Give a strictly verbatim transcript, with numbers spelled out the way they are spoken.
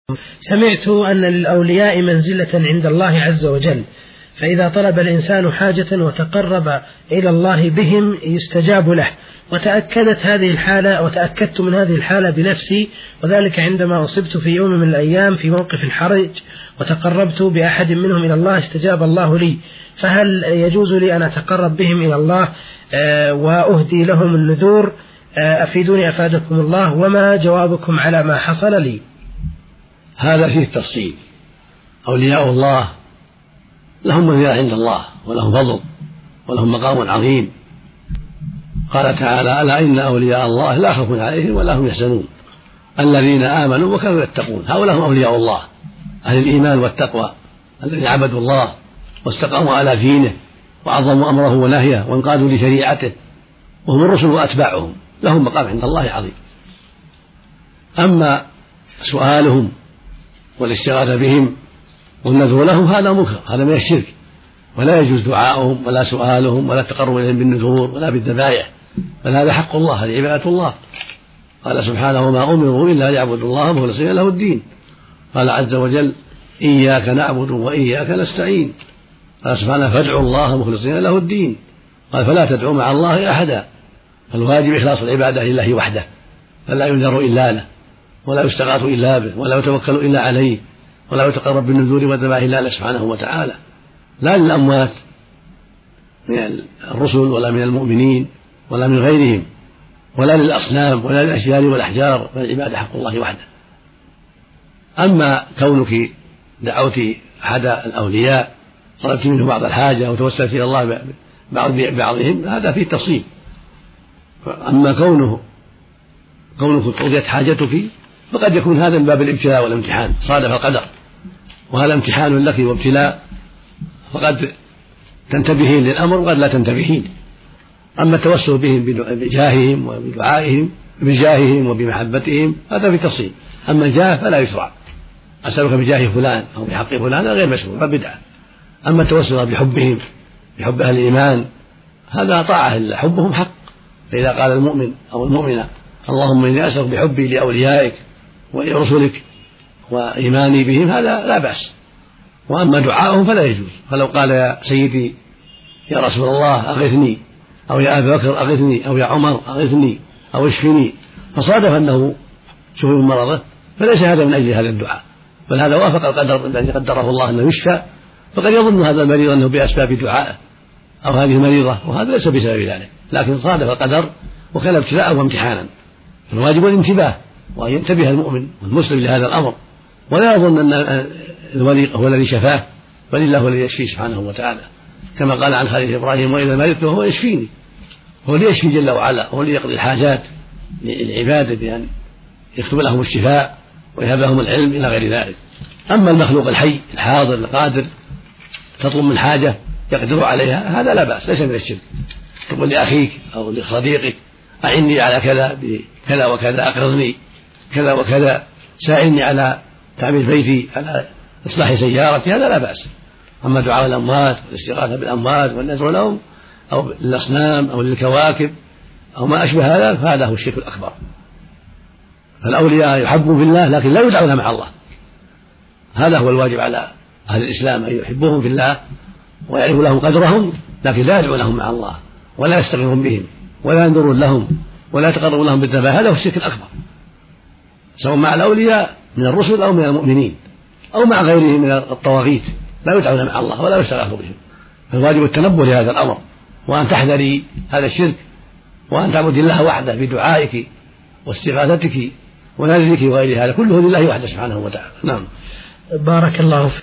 سمعت أن للأولياء منزلة عند الله عز وجل، فإذا طلب الإنسان حاجة وتقرب إلى الله بهم يستجاب له، وتأكدت هذه الحالة وتأكدت من هذه الحالة بنفسي، وذلك عندما أصبت في يوم من الأيام في موقف الحرج وتقربت بأحد منهم إلى الله استجاب الله لي، فهل يجوز لي أن أتقرب بهم إلى الله وأهدي لهم النذور؟ أفيدوني أفادكم الله، وما جوابكم على ما حصل لي؟ هذا فيه التفصيل. أولياء الله لهم منزلة عند الله ولهم فضل ولهم مقام عظيم. قال تعالى: ألا إن أولياء الله لا خوف عليهم ولا هم يحزنون الذين آمنوا وكانوا يتقون. هؤلاء هم أولياء الله، أهل الإيمان والتقوى الذين عبدوا الله واستقاموا على دينه وعظموا أمره ونهيه وانقادوا لشريعته، وهم الرسل وأتباعهم، لهم مقام عند الله عظيم. أما سؤالهم والاستغاثة بهم والنذر لهم هذا منكر، هذا من الشرك، ولا يجوز دعاؤهم ولا سؤالهم ولا التقرب إليهم بالنذور ولا بالذبائح، بل هذا حق الله، هذه عبادة الله. قال سبحانه: وما أمروا إلا ليعبدوا الله مخلصين له الدين. قال عز وجل: إياك نعبد وإياك نستعين. قال سبحانه: فادعوا الله مخلصين له الدين. قال: فلا تدعوا مع الله أحدا. فالواجب إخلاص العبادة لله وحده، فلا ينذر إلا له ولا يستغاث إلا به ولا يتوكل إلا عليه ولا يتقرب بالنذور والذبائح إلا له سبحانه وتعالى، لا للأموات من الرسل ولا من المؤمنين ولا من غيرهم ولا للأصنام ولا للأشجار والأحجار، فالعبادة حق الله وحده. أما كونك دعوت أحد الأولياء طلبت منه بعض الحاجة وتوسلت إلى الله بعضهم هذا فيه تفصيل. أما كونه كونك قضيت حاجتك فقد يكون هذا من باب الابتلاء والامتحان، صادف القدر وهذا امتحان لك وابتلاء، فقد تنتبهين للأمر وقد لا تنتبهين. أما التوسل بهم بجاههم وبدعائهم بجاههم وبمحبتهم هذا في تفصيل. أما الجاه فلا يشرع، أسألك بجاه فلان أو بحق فلان غير مشروع بدعة. أما التوسل بحبهم بحب أهل الإيمان هذا طاعة لله، حبهم حق. فإذا قال المؤمن أو المؤمنة: اللهم إني أسألك بحبي لأوليائك ولرسلك وإيماني بهم، هذا لا بأس. وأما دعاؤهم فلا يجوز. فلو قال: يا سيدي يا رسول الله أغثني، أو يا أبا بكر أغثني، أو يا عمر أغثني أو اشفني، فصادف أنه شفي من مرضه، فليس هذا من أجل هذا الدعاء، بل هذا وافق القدر الذي قدره الله أنه يشفى، فقد يظن هذا المريض أنه بأسباب دعائه أو هذه المريضة، وهذا ليس بسبب ذلك، لكن صادف القدر وكان ابتلاء وامتحانا. فالواجب الانتباه وأن ينتبه المؤمن والمسلم لهذا الأمر، ولا يظن أن الولي هو الذي شفاه، بل الله هو الذي يشفيه سبحانه وتعالى، كما قال عن خليل إبراهيم: وإذا مرضت فهو يشفيني. هو اللي يشفي جل وعلا، هو اللي يقضي الحاجات للعباد بأن يكتب لهم الشفاء ويهب لهم العلم إلى غير ذلك. أما المخلوق الحي الحاضر القادر تطلب من حاجة يقدر عليها هذا لا بأس، ليس من الشرك. تقول لأخيك أو لصديقك: أعني على كذا بكذا وكذا، أقرضني كذا وكذا، ساعدني على تعمير بيتي، على إصلاح سيارتي، هذا لا بأس. أما دعاء الأموات والاستغاثة بالأموات والنذر لهم أو للأصنام أو للكواكب أو ما أشبه هذا فهذا هو الشرك الأكبر. فالأولياء يحبون في الله لكن لا يدعون مع الله، هذا هو الواجب على أهل الإسلام، أن يحبوهم في الله ويعرفوا لهم قدرهم، لكن لا يدعونهم مع الله ولا يستغيثون بهم ولا ينذرون لهم ولا يتقربون لهم بالذبائح، هذا هو الشرك الأكبر، سواء مع الأولياء من الرسل أو من المؤمنين أو مع غيرهم من الطواغيت، لا يدعون مع الله ولا يستغاث بهم. فالواجب التنبه لهذا الأمر، وأن تحذري هذا الشرك، وأن تعبدي الله وحده بدعائك واستغاثتك ونذرك وغير هذا كله لله وحده سبحانه وتعالى. نعم. بارك الله فيك.